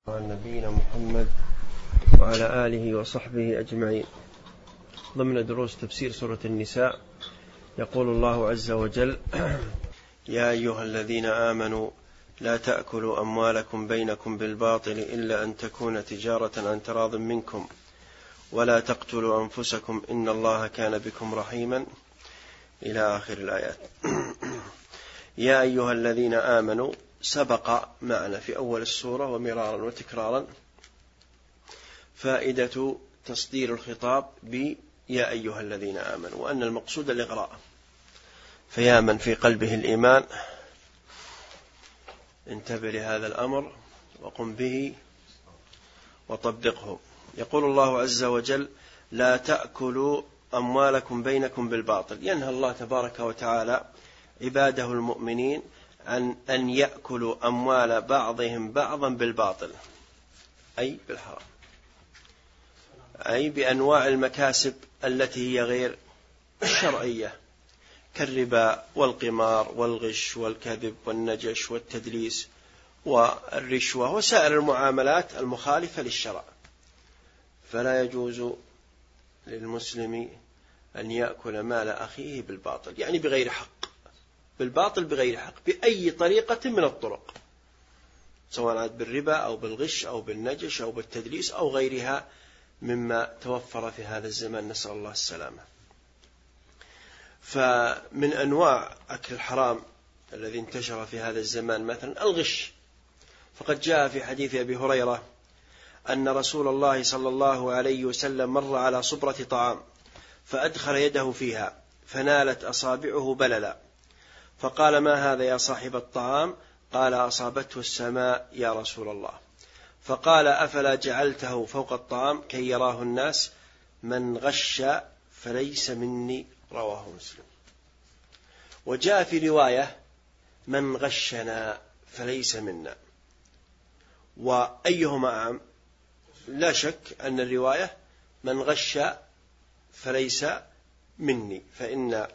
عن نبينا محمد وعلى آله وصحبه أجمعين. ضمن دروس تفسير سورة النساء يقول الله عز وجل: يا أيها الذين آمنوا لا تأكلوا أموالكم بينكم بالباطل إلا أن تكون تجارة عن تراض منكم ولا تقتلوا أنفسكم إن الله كان بكم رحيما، إلى آخر الآيات. يا أيها الذين آمنوا سبق معنا في أول السورة ومرارا وتكرارا فائدة تصدير الخطاب يا أيها الذين آمنوا، وأن المقصود الإغراء. فيا من في قلبه الإيمان انتبه لهذا الأمر وقم به وطبقه. يقول الله عز وجل: لا تأكلوا أموالكم بينكم بالباطل. ينهى الله تبارك وتعالى عباده المؤمنين عن أن يأكلوا أموال بعضهم بعضا بالباطل، أي بالحرام، أي بأنواع المكاسب التي هي غير الشرعية كالربا والقمار والغش والكذب والنجش والتدليس والرشوة وسائر المعاملات المخالفة للشرع. فلا يجوز للمسلم أن يأكل مال أخيه بالباطل، يعني بغير حق، بالباطل بغير حق، بأي طريقة من الطرق، سواء عاد بالربا أو بالغش أو بالنجش أو بالتدليس أو غيرها مما توفر في هذا الزمان، نسأل الله السلامة. فمن أنواع أكل الحرام الذي انتشر في هذا الزمان مثلا الغش، فقد جاء في حديث أبي هريرة أن رسول الله صلى الله عليه وسلم مر على صبرة طعام فأدخل يده فيها فنالت أصابعه بللا، فقال: ما هذا يا صاحب الطعام؟ قال: أصابته السماء يا رسول الله. فقال: أفلا جعلته فوق الطعام كي يراه الناس؟ من غش فليس مني، رواه مسلم. وجاء في رواية: من غشنا فليس منا. وأيهما أعم؟ لا شك أن الرواية من غش فليس مني، فإن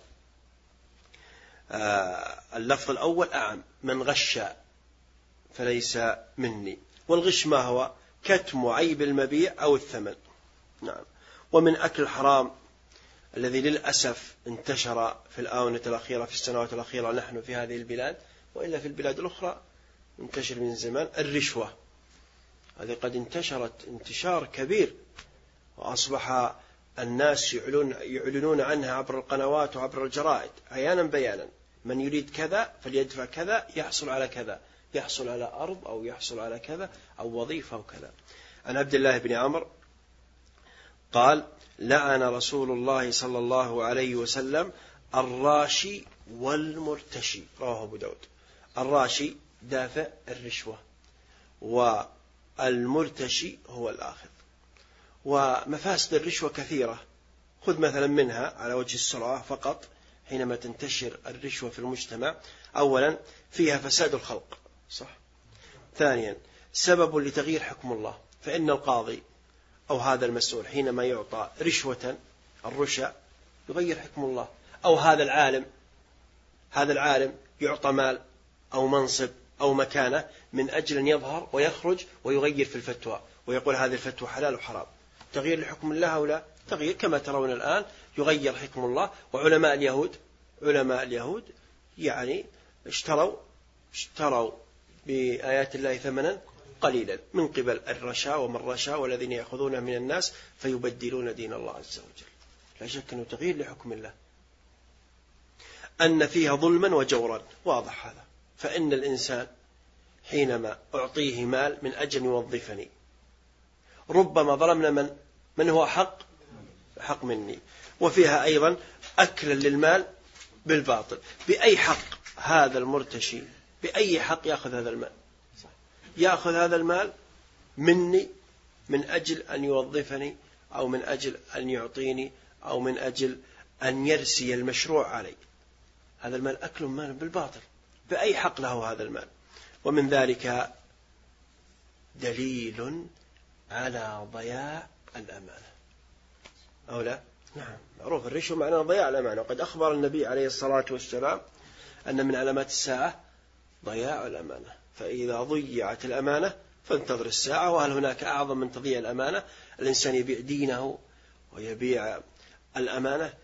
اللفظ الأول أعم، من غش فليس مني. والغش ما هو؟ كتم عيب المبيع أو الثمن. نعم. ومن أكل الحرام الذي للأسف انتشر في الآونة الأخيرة، في السنوات الأخيرة نحن في هذه البلاد وإلا في البلاد الأخرى انتشر من زمان، الرشوة. هذه قد انتشرت انتشار كبير، وأصبح الناس يعلنون عنها عبر القنوات وعبر الجرائد عيانا بيانا: من يريد كذا فليدفع كذا يحصل على كذا، يحصل على أرض أو يحصل على كذا أو وظيفة أو كذا. عن عبد الله بن عمرو قال: لعن رسول الله صلى الله عليه وسلم الراشي والمرتشي، رواه أبو داود. الراشي دافع الرشوة، والمرتشي هو الآخذ. ومفاسد الرشوة كثيرة، خذ مثلا منها على وجه السرعة فقط. حينما تنتشر الرشوة في المجتمع، أولا فيها فساد الخلق، صح. ثانيا سبب لتغيير حكم الله، فإن القاضي أو هذا المسؤول حينما يعطى رشوة الرشا يغير حكم الله. أو هذا العالم يعطى مال أو منصب أو مكانة من أجل أن يظهر ويخرج ويغير في الفتوى ويقول هذه الفتوى حلال وحرام. تغيير لحكم الله أو لا تغيير، كما ترون الآن يغير حكم الله. وعلماء اليهود يعني اشتروا بآيات الله ثمنا قليلا من قبل الرشا ومن رشا والذين يأخذون من الناس فيبدلون دين الله عز وجل. لا شك أنه تغيير لحكم الله، أن فيها ظلما وجورا، واضح هذا. فإن الإنسان حينما أعطيه مال من أجل يوظفني ربما ظلمنا من هو حق مني. وفيها أيضا أكلا للمال بالباطل. بأي حق هذا المرتشي، بأي حق يأخذ هذا المال؟ يأخذ هذا المال مني من أجل أن يوظفني أو من أجل أن يعطيني أو من أجل أن يرسي المشروع علي. هذا المال أكل مال بالباطل، بأي حق له هذا المال؟ ومن ذلك دليل على ضياع الأمانة، أو لا؟ نعم، معروف الرشوة معناه ضياع الأمانة. وقد أخبر النبي عليه الصلاة والسلام أن من علامات الساعة ضياع الأمانة، فإذا ضيعت الأمانة فانتظر الساعة. وهل هناك أعظم من تضييع الأمانة؟ الإنسان يبيع دينه ويبيع الأمانة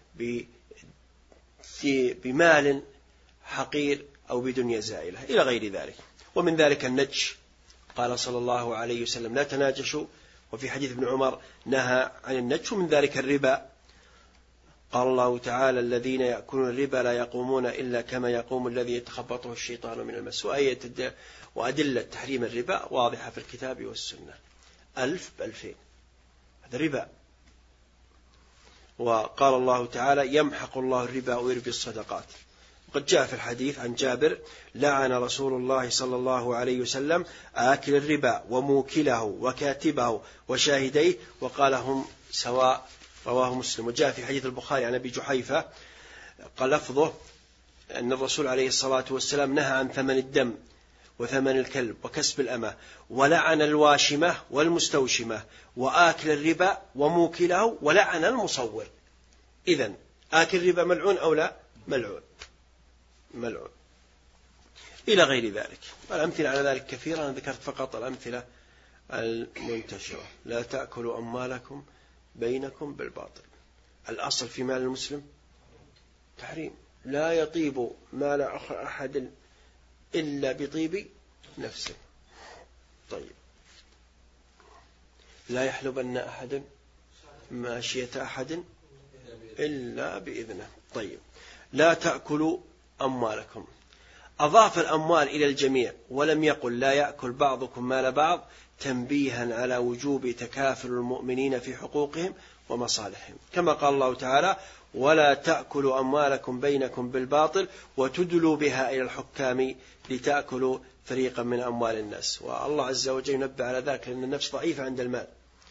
بمال حقير أو بدنيا زائلة إلى غير ذلك. ومن ذلك النجش، قال صلى الله عليه وسلم لا تناجشوا، وفي حديث ابن عمر نهى عن النجش. ومن ذلك الربا، قال الله تعالى الذين يأكلون الربا لا يقومون إلا كما يقوم الذي يتخبطه الشيطان من المس. وأدلة تحريم الربا واضحة في الكتاب والسنة. 1000 ب2000 هذا ربا. وقال الله تعالى يمحق الله الربا ويربي الصدقات. وقد جاء في الحديث عن جابر لعن رسول الله صلى الله عليه وسلم آكل الربا وموكله وكاتبه وشاهديه وقال هم سواء، رواه مسلم. وجاء في حديث البخاري عن أبي جحيفة قال لفظه أن الرسول عليه الصلاة والسلام نهى عن ثمن الدم وثمن الكلب وكسب الأمة، ولعن الواشمة والمستوشمة وآكل الربا وموكله، ولعن المصور. إذن آكل الربا ملعون أو لا؟ ملعون ملعون إلى غير ذلك. الأمثلة على ذلك كثيرة، أنا ذكرت فقط الأمثلة المنتشرة. لا تأكلوا أموالكم بينكم بالباطل. الأصل في مال المسلم تحريم، لا يطيب مال أحد إلا بطيب نفسه. طيب، لا يحلبن أحد ماشية أحد إلا بإذنه. طيب، لا تأكلوا أموالكم. أضاف الأموال إلى الجميع ولم يقل لا يأكل بعضكم مال بعض، تنبيها على وجوب تكافل المؤمنين في حقوقهم ومصالحهم، كما قال الله تعالى ولا تأكلوا أموالكم بينكم بالباطل وتدلوا بها إلى الحكام لتأكلوا فريقا من أموال الناس. والله عز وجل ينبه على ذلك لأن النفس ضعيفة عند المال،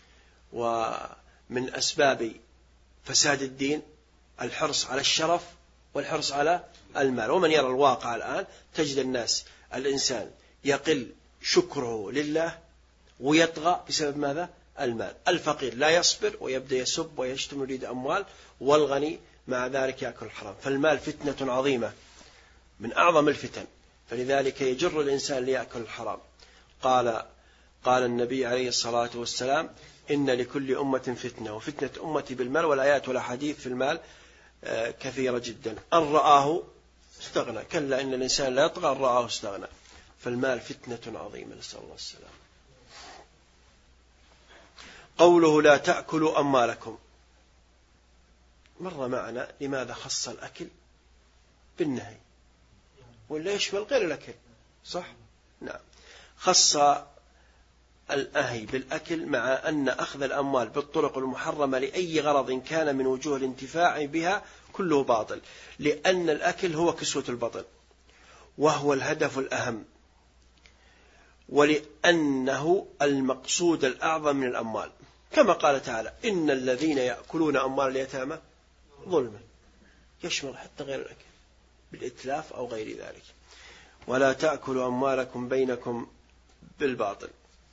ومن أسباب فساد الدين الحرص على الشرف والحرص على المال. ومن يرى الواقع الآن تجد الناس الإنسان يقل شكره لله ويطغى بسبب ماذا؟ المال. الفقير لا يصبر ويبدأ يسب ويشتم ويريد أموال، والغني مع ذلك يأكل الحرام. فالمال فتنة عظيمة من أعظم الفتن، فلذلك يجر الإنسان ليأكل الحرام. قال النبي عليه الصلاة والسلام إن لكل أمة فتنة وفتنة أمتي بالمال. والآيات والأحاديث في المال كثيرة جدا. أن رآه استغنى، كلا إن الإنسان لا يطغى أن رآه استغنى. فالمال فتنة عظيمة، نسأل الله السلام. قوله لا تأكلوا أموالكم مر معنا لماذا خص الأكل بالنهي، ولا يشمل غير الأكل؟ صح؟ نعم، خص النهي بالأكل، مع أن أخذ الأموال بالطرق المحرمة لأي غرض كان من وجوه الانتفاع بها كله باطل، لأن الأكل هو كسوة البطن وهو الهدف الأهم، ولأنه المقصود الأعظم من الأموال، كما قال تعالى إن الذين يأكلون أموال اليتامى ظلما، يشمل حتى غير الأكل بالإتلاف أو غير ذلك. ولا تأكلوا أموالكم بينكم بالباطل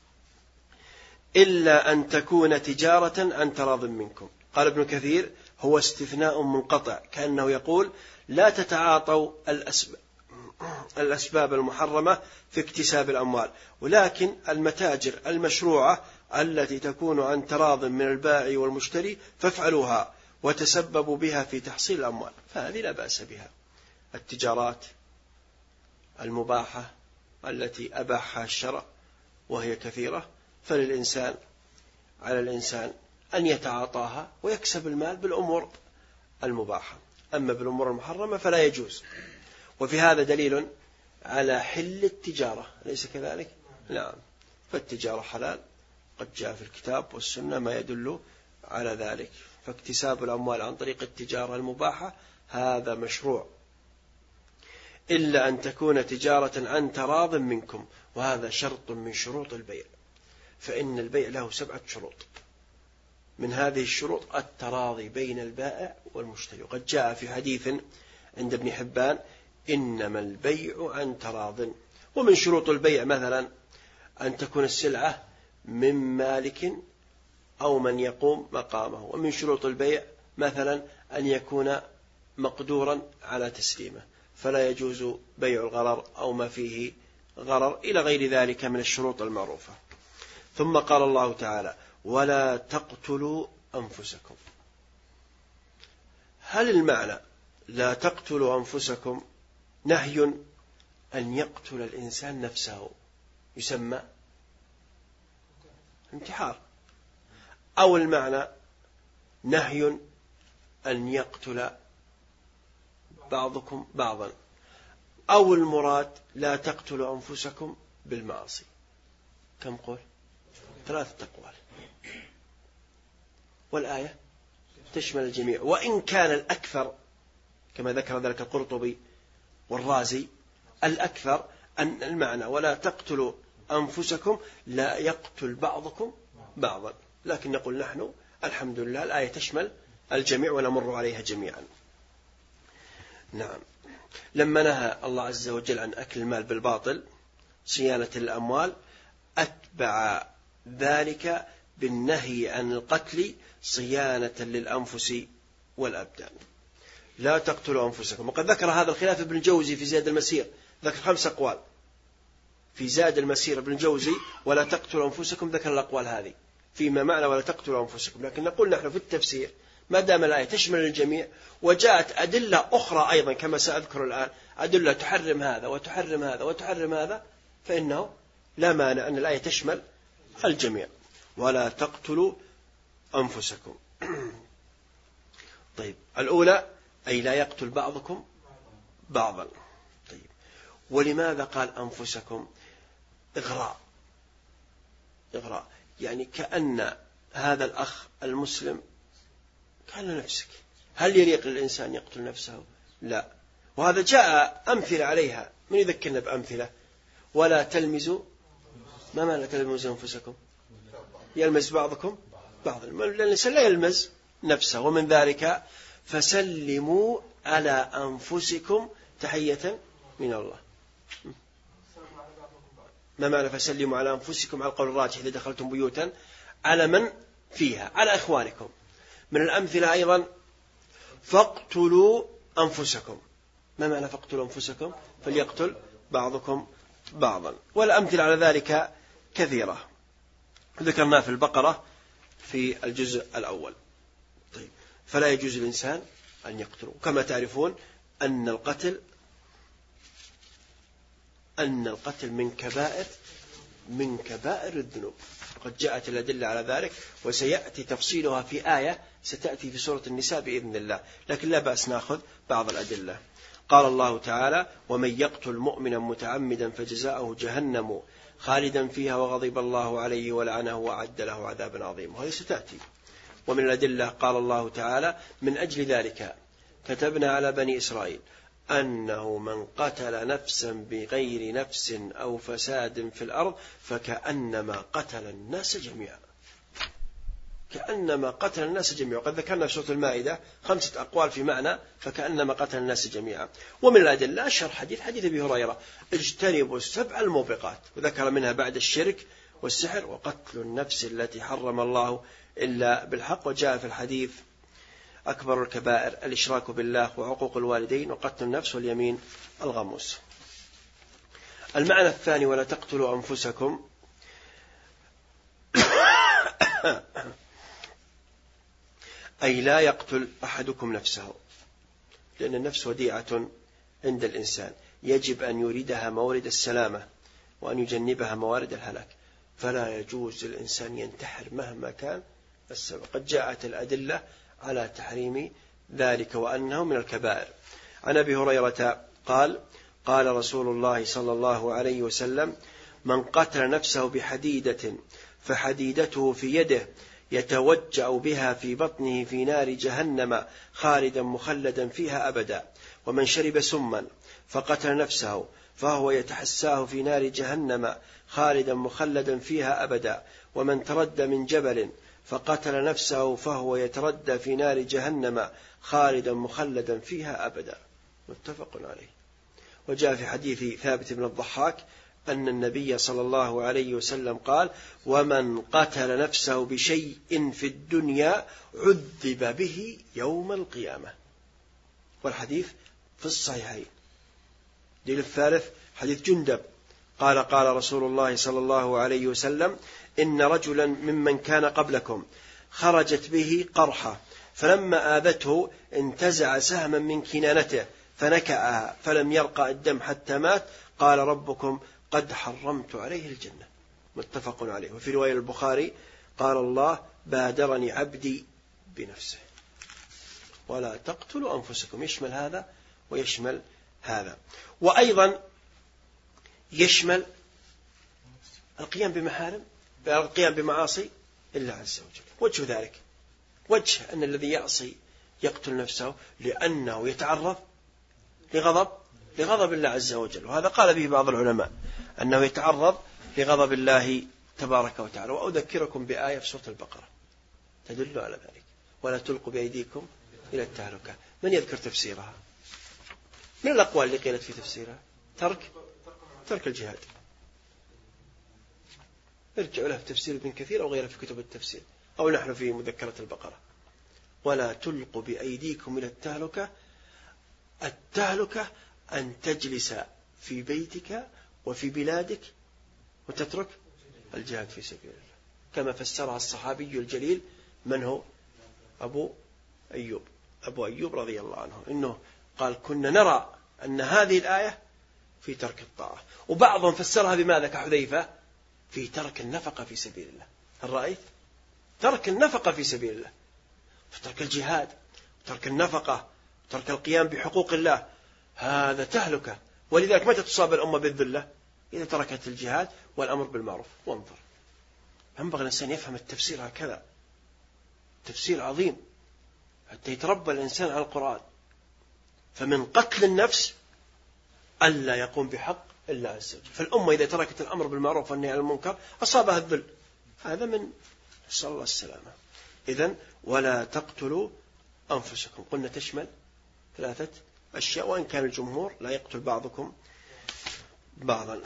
إلا أن تكون تجارة عن تراض منكم. قال ابن كثير هو استثناء منقطع، كأنه يقول لا تتعاطوا الأسباب المحرمة في اكتساب الأموال، ولكن المتاجر المشروعة التي تكون عن تراض من البائع والمشتري فافعلوها وتسببوا بها في تحصيل الأموال، فهذه لا بأس بها. التجارات المباحة التي أباحها الشرع وهي كثيرة، فللإنسان على الإنسان أن يتعاطاها ويكسب المال بالأمور المباحة، أما بالأمور المحرمة فلا يجوز. وفي هذا دليل على حل التجارة، أليس كذلك؟ نعم، فالتجارة حلال، قد جاء في الكتاب والسنة ما يدل على ذلك. فاكتساب الأموال عن طريق التجارة المباحة هذا مشروع، إلا أن تكون تجارة عن تراض منكم، وهذا شرط من شروط البيع، فإن البيع له 7 شروط، من هذه الشروط التراضي بين البائع والمشتري. وقد جاء في حديث عند ابن حبان إنما البيع عن تراض. ومن شروط البيع مثلا أن تكون السلعة من مالك أو من يقوم مقامه. ومن شروط البيع مثلا أن يكون مقدورا على تسليمه، فلا يجوز بيع الغرر أو ما فيه غرر إلى غير ذلك من الشروط المعروفة. ثم قال الله تعالى ولا تقتلوا أنفسكم. هل المعنى لا تقتلوا أنفسكم نهي أن يقتل الإنسان نفسه يسمى انتحار، أو المعنى نهي أن يقتل بعضكم بعضا، أو المراد لا تقتلوا أنفسكم بالمعاصي؟ كم قول؟ 3 أقوال، والآية تشمل الجميع. وإن كان الأكثر كما ذكر ذلك القرطبي والرازي الأكثر أن المعنى ولا تقتلوا أنفسكم لا يقتل بعضكم بعضا، لكن نقول نحن الحمد لله الآية تشمل الجميع ونمر عليها جميعا. نعم. لما نهى الله عز وجل عن أكل المال بالباطل صيانة الأموال أتبع ذلك بالنهي عن القتل صيانة للأنفس والأبدان. لا تقتلوا أنفسكم. وقد ذكر هذا الخلاف ابن الجوزي في زاد المسير، ذكر 5 أقوال في زاد المسير ابن الجوزي ولا تقتلوا أنفسكم، ذكر الأقوال هذه فيما معنى ولا تقتلوا أنفسكم. لكن نقول نحن في التفسير ما دام الآية تشمل الجميع وجاءت أدلة أخرى أيضا كما سأذكر الآن أدلة تحرم هذا وتحرم هذا وتحرم هذا، فإنه لا مانع أن الآية تشمل الجميع. ولا تقتلوا أنفسكم. طيب، الأولى أي لا يقتل بعضكم بعضا. طيب، ولماذا قال أنفسكم؟ إغراء يعني كأن هذا الأخ المسلم قال نفسك. هل يليق للإنسان يقتل نفسه؟ لا. وهذا جاء أمثلة عليها. من يذكرنا بأمثلة؟ ولا تلمزوا. ما معنى تلمزوا أنفسكم؟ يلمز بعضكم بعضا، لأن الإنسان لا يلمز نفسه. ومن ذلك فسلموا على أنفسكم تحية من الله. ما معنى فسلموا على أنفسكم؟ على القول الراجح إذا دخلتم بيوتا على من فيها، على إخوانكم. من الأمثلة أيضا فاقتلوا أنفسكم. ما معنى فاقتلوا أنفسكم؟ فليقتل بعضكم بعضا. والأمثلة على ذلك كثيرة ذكرنا في البقرة في الجزء الأول. طيب، فلا يجوز الإنسان أن يقتل. كما تعرفون أن القتل من كبائر الذنوب، قد جاءت الأدلة على ذلك وسيأتي تفصيلها في آية ستأتي في سورة النساء بإذن الله، لكن لا بأس نأخذ بعض الأدلة. قال الله تعالى ومن يقتل مؤمنا متعمدا فجزاؤه جهنم خالدا فيها وغضب الله عليه ولعنه وأعد له عذابا عظيما، وهي ستأتي. ومن الأدلة قال الله تعالى من أجل ذلك كتبنا على بني إسرائيل أنه من قتل نفسا بغير نفس أو فساد في الأرض فكأنما قتل الناس جميعا. كأنما قتل الناس جميعا. وقد ذكرنا في سورة المائدة 5 أقوال في معنى فكأنما قتل الناس جميعا. ومن الأدلة أشهر حديث أبي هريرة اجتنبوا 7 الموبقات، وذكر منها بعد الشرك والسحر وقتل النفس التي حرم الله إلا بالحق. وجاء في الحديث أكبر الكبائر الإشراك بالله وعقوق الوالدين وقتل النفس واليمين الغموس. المعنى الثاني ولا تقتلوا أنفسكم أي لا يقتل أحدكم نفسه، لأن النفس وديعة عند الإنسان يجب أن يريدها مورد السلامة وأن يجنبها موارد الهلاك، فلا يجوز للإنسان ينتحر مهما كان السبب. قد جاءت الأدلة على تحريم ذلك وأنه من الكبائر. عن أبي هريرة قال قال رسول الله صلى الله عليه وسلم من قتل نفسه بحديدة فحديدته في يده يتوجأ بها في بطنه في نار جهنم خالدا مخلدا فيها أبدا، ومن شرب سما فقتل نفسه فهو يتحساه في نار جهنم خالدا مخلدا فيها أبدا، ومن تردى من جبل فقتل نفسه فهو يتردى في نار جهنم خالدا مخلدا فيها أبدا. متفق عليه. وجاء في حديث ثابت بن الضحاك أن النبي صلى الله عليه وسلم قال ومن قتل نفسه بشيء في الدنيا عذب به يوم القيامة. والحديث في الصحيحين. دليل الثالث حديث جندب قال قال رسول الله صلى الله عليه وسلم إن رجلا ممن كان قبلكم خرجت به قرحة فلما آذته انتزع سهما من كنانته فنكأها فلم يرقى الدم حتى مات قال ربكم قد حرمت عليه الجنة. متفق عليه. وفي رواية البخاري قال الله بادرني عبدي بنفسه. ولا تقتلوا أنفسكم يشمل هذا ويشمل هذا. وأيضا يشمل القيام بمحارم، القيام بمعاصي الله عز وجل. وجه ذلك وجه أن الذي يعصي يقتل نفسه لأنه يتعرض لغضب الله عز وجل، وهذا قال به بعض العلماء أنه يتعرض لغضب الله تبارك وتعالى. وأذكركم بآية في سورة البقرة تدل على ذلك: ولا تلقوا بأيديكم إلى التهلكة. من يذكر تفسيرها؟ من الأقوال اللي قيلت في تفسيرها؟ ترك الجهاد. ارجعوا له في تفسير ابن كثير أو غيره في كتب التفسير، أو نحن في مذكرة البقرة: ولا تلقوا بأيديكم إلى التهلكة. التهلكة أن تجلس في بيتك وفي بلادك وتترك الجهاد في سبيل الله، كما فسرها الصحابي الجليل من هو؟ أبو أيوب رضي الله عنه، إنه قال كنا نرى أن هذه الآية في ترك الطاعة، وبعضهم فسرها بماذا كحذيفة؟ في ترك النفقة في سبيل الله. هل رأيت؟ ترك النفقة في سبيل الله، فترك الجهاد، ترك النفقة، ترك القيام بحقوق الله، هذا تهلكة. ولذلك متى تصاب الأمة بالذلة؟ إذا تركت الجهاد والأمر بالمعروف. وانظر، ينبغي الإنسان يفهم التفسير هكذا، تفسير عظيم حتى يتربى الإنسان على القرآن. فمن قتل النفس ألا يقوم بحق الله عز وجل. فالأمة إذا تركت الأمر بالمعروف والنهي عن المنكر أصابها الذل، هذا من نسأل الله السلامة. إذن ولا تقتلوا أنفسكم قلنا تشمل 3 أشياء، وإن كان الجمهور لا يقتل بعضكم بعضا.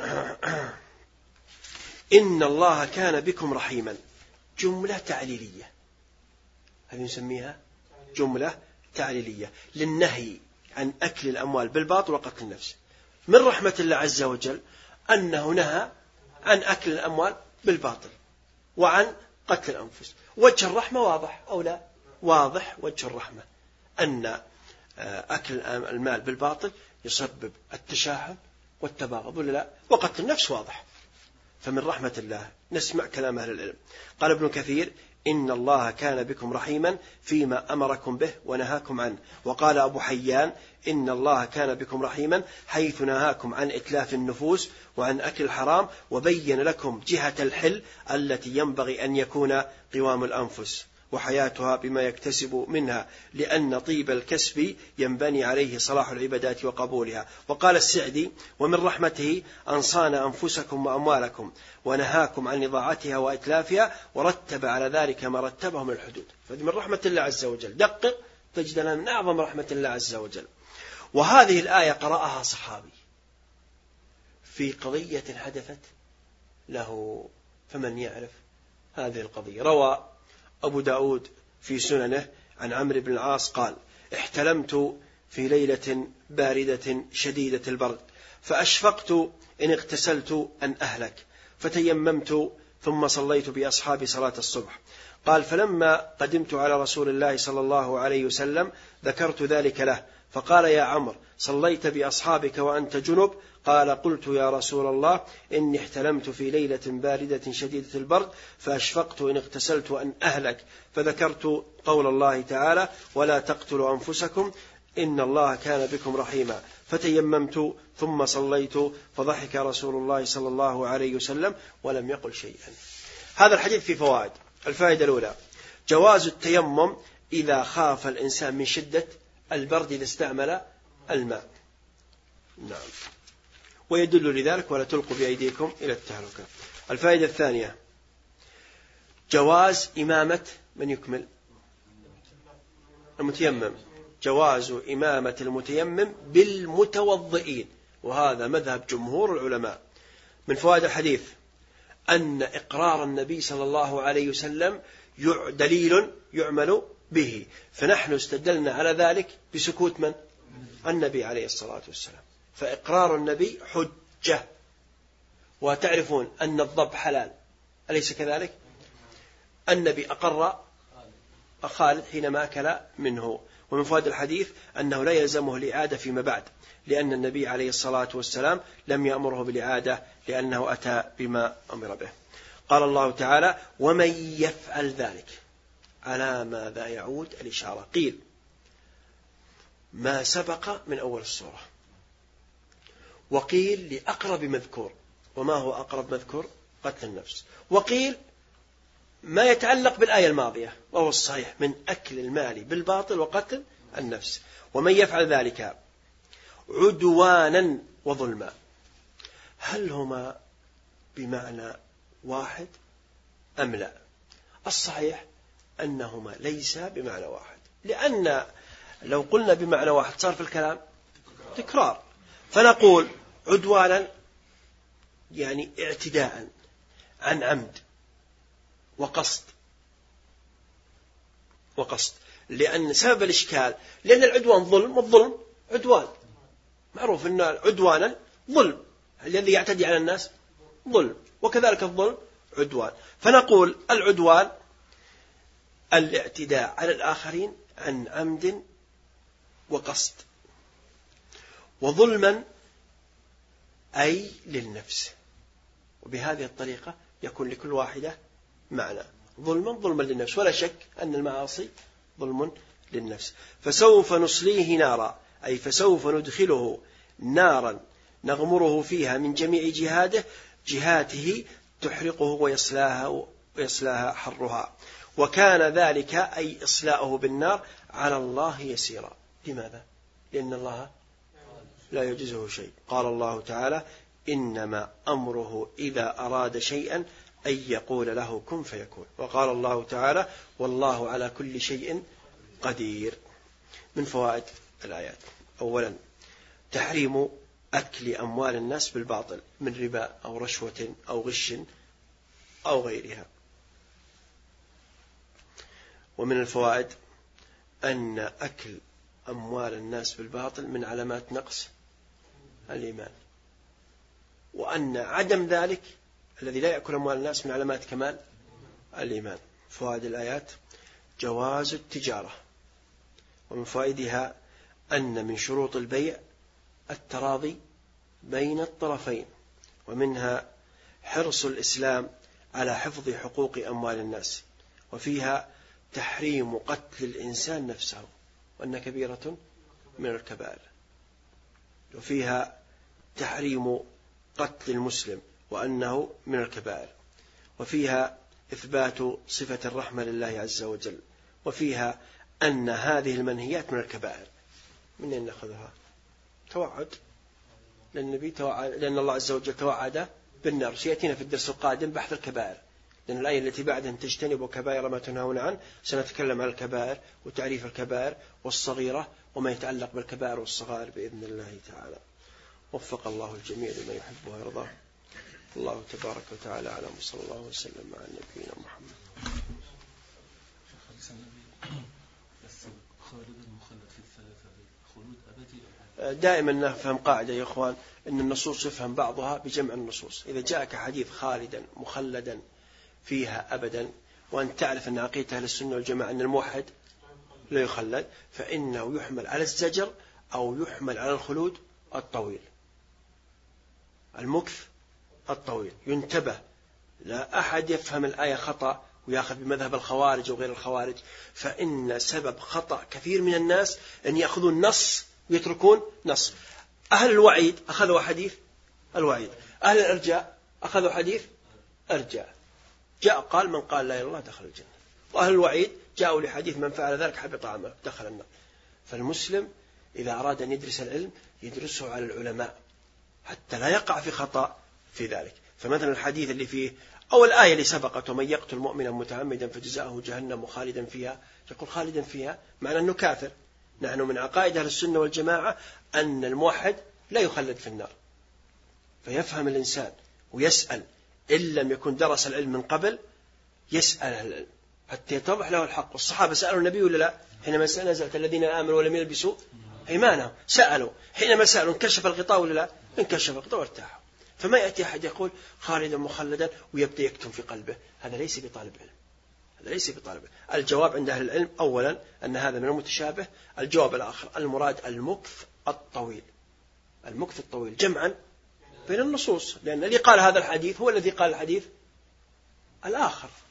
إن الله كان بكم رحيما، جملة تعليلية، هذه نسميها جملة تعليلية للنهي عن أكل الأموال بالباطل وقتل النفس. من رحمة الله عز وجل أنه نهى عن أكل الأموال بالباطل وعن قتل الأنفس. وجه الرحمة واضح أو لا؟ واضح وجه الرحمة، أن أكل المال بالباطل يسبب التشاحن والتباغض ولا لا؟ وقتل النفس واضح. فمن رحمة الله نسمع كلام أهل العلم. قال ابن كثير: إن الله كان بكم رحيما فيما أمركم به ونهاكم عنه. وقال أبو حيان: إن الله كان بكم رحيما حيث نهاكم عن إتلاف النفوس وعن أكل الحرام وبين لكم جهة الحل التي ينبغي أن يكون قوام الأنفس وحياتها بما يكتسب منها، لأن طيب الكسب ينبني عليه صلاح العبادات وقبولها. وقال السعدي: ومن رحمته أن صان أنفسكم وأموالكم ونهاكم عن إضاعتها وإتلافها ورتب على ذلك ما رتبه من الحدود. فهذه من رحمة الله عز وجل، دقق تجد لنا من أعظم رحمة الله عز وجل. وهذه الآية قرأها صحابي في قضية حدثت له، فمن يعرف هذه القضية؟ روى أبو داود في سننه عن عمرو بن العاص قال: احتلمت في ليلة باردة شديدة البرد فأشفقت إن اغتسلت أن أهلك فتيممت ثم صليت بأصحابي صلاة الصبح. قال: فلما قدمت على رسول الله صلى الله عليه وسلم ذكرت ذلك له فقال: يا عمرو صليت بأصحابك وأنت جنب؟ قال: قلت يا رسول الله إني احتلمت في ليلة باردة شديدة البرد فأشفقت إن اغتسلت أن أهلك، فذكرت قول الله تعالى: ولا تقتلوا أنفسكم إن الله كان بكم رحيما، فتيممت ثم صليت، فضحك رسول الله صلى الله عليه وسلم ولم يقل شيئا. هذا الحديث في فوائد. الفائدة الأولى: جواز التيمم إذا خاف الإنسان من شدة البرد إذا استعمل الماء. نعم، ويدل لذلك: ولا تلقوا بأيديكم إلى التهلكة. الفائدة الثانية: جواز إمامة من يكمل المتيمم، جواز إمامة المتيمم بالمتوضئين، وهذا مذهب جمهور العلماء. من فوائد الحديث أن إقرار النبي صلى الله عليه وسلم دليل يعمل به، فنحن استدلنا على ذلك بسكوت من؟ النبي عليه الصلاة والسلام. فإقرار النبي حجة. وتعرفون أن الضب حلال أليس كذلك؟ النبي أقر خالد حينما أكل منه. ومن فوائد الحديث أنه لا يلزمه الإعادة فيما بعد، لأن النبي عليه الصلاة والسلام لم يأمره بالإعادة لأنه أتى بما أمر به. قال الله تعالى: ومن يفعل ذلك. على ماذا يعود الإشارة؟ قيل ما سبق من أول السورة، وقيل لأقرب مذكور. وما هو أقرب مذكور؟ قتل النفس. وقيل ما يتعلق بالآية الماضية، وهو الصحيح، من أكل المال بالباطل وقتل النفس. ومن يفعل ذلك عدوانا وظلما. هل هما بمعنى واحد أم لا؟ الصحيح أنهما ليس بمعنى واحد، لأن لو قلنا بمعنى واحد صار في الكلام تكرار. فنقول عدوانا يعني اعتداء عن عمد وقصد، لأن سبب الإشكال لأن العدوان ظلم، والظلم عدوان، معروف أن عدوانا ظلم، الذي يعتدي على الناس ظلم، وكذلك الظلم عدوان. فنقول العدوان الاعتداء على الآخرين عن عمد وقصد، وظلما أي للنفس. وبهذه الطريقة يكون لكل واحدة معنى. ظلما للنفس، ولا شك أن المعاصي ظلم للنفس. فسوف نصليه نارا، أي فسوف ندخله نارا نغمره فيها من جميع جهاته تحرقه ويصلاها حرها. وكان ذلك أي إصلاؤه بالنار على الله يسيرا. لماذا؟ لأن الله لا يعجزه شيء. قال الله تعالى: إنما أمره إذا أراد شيئا أن يقول له كن فيكون. وقال الله تعالى: والله على كل شيء قدير. من فوائد الآيات: أولا تحريم أكل أموال الناس بالباطل من ربا أو رشوة أو غش أو غيرها. ومن الفوائد أن أكل أموال الناس بالباطل من علامات نقص الإيمان، وأن عدم ذلك الذي لا يأكل أموال الناس من علامات كمال الإيمان. فوائد الآيات: جواز التجارة، ومن فوائدها أن من شروط البيع التراضي بين الطرفين، ومنها حرص الإسلام على حفظ حقوق أموال الناس، وفيها تحريم قتل الإنسان نفسه وأن كبيرة من الكبائر، وفيها تحريم قتل المسلم وأنه من الكبائر، وفيها إثبات صفة الرحمة لله عز وجل، وفيها أن هذه المنهيات من الكبائر. من أين نأخذها؟ توعد للنبي، لأن الله عز وجل توعد بالنار. سيأتينا في الدرس القادم بحث الكبائر، لأن الآية التي بعدها تجتنبوا كبائر ما تنهون عنه، سنتكلم عن الكبائر وتعريف الكبائر والصغيرة وما يتعلق بالكبائر والصغائر بإذن الله تعالى. وفق الله الجميع لما يحب ويرضاه. الله تبارك وتعالى أعلم، وصلى الله وسلم على نبينا محمد. دائما نفهم قاعدة يا إخوان، أن النصوص يفهم بعضها بجمع النصوص. إذا جاءك حديث خالدا مخلدا فيها أبدا، وأن تعرف أن عقيدة أهل السنة والجماعة أن الموحد لا يخلد، فإنه يحمل على الزجر أو يحمل على الخلود الطويل، المكث الطويل. ينتبه، لا أحد يفهم الآية خطأ ويأخذ بمذهب الخوارج وغير الخوارج، فإن سبب خطأ كثير من الناس أن يأخذون نص ويتركون نص. أهل الوعيد أخذوا حديث الوعيد، أهل الإرجاء أخذوا حديث إرجاء. جاء قال من قال لا إله إلا الله دخل الجنة، وأهل الوعيد جاءوا لحديث من فعل ذلك حبط عمله دخل النار. فالمسلم إذا أراد أن يدرس العلم يدرسه على العلماء حتى لا يقع في خطأ في ذلك. فمثلا الحديث اللي فيه أو الآية اللي سبقت: ومن يقتل مؤمنا متعمدا فجزاؤه جهنم خالدا فيها، يقول خالدا فيها معنى أنه كافر. نحن من عقائد أهل السنة والجماعة أن الموحد لا يخلد في النار. فيفهم الإنسان ويسأل، إن لم يكن درس العلم من قبل يسأل أهل العلم حتى يتضح له الحق. والصحابة سألوا النبي ولا لا؟ حينما نزلت الذين آمنوا ولم يلبسوا إيمانهم سألوا، حينما سألوا انكشف الغطاء ولا لا؟ انكشف الغطاء وارتاحوا. فما يأتي أحد يقول خالدا مخلدا ويبدأ يكتم في قلبه، هذا ليس بطالب علم، هذا ليس بطالب علم. الجواب عند أهل العلم أولا أن هذا من المتشابه. الجواب الآخر المراد المكث الطويل، المكث الطويل جمعا بين النصوص، لأن الذي قال هذا الحديث هو الذي قال الحديث الآخر.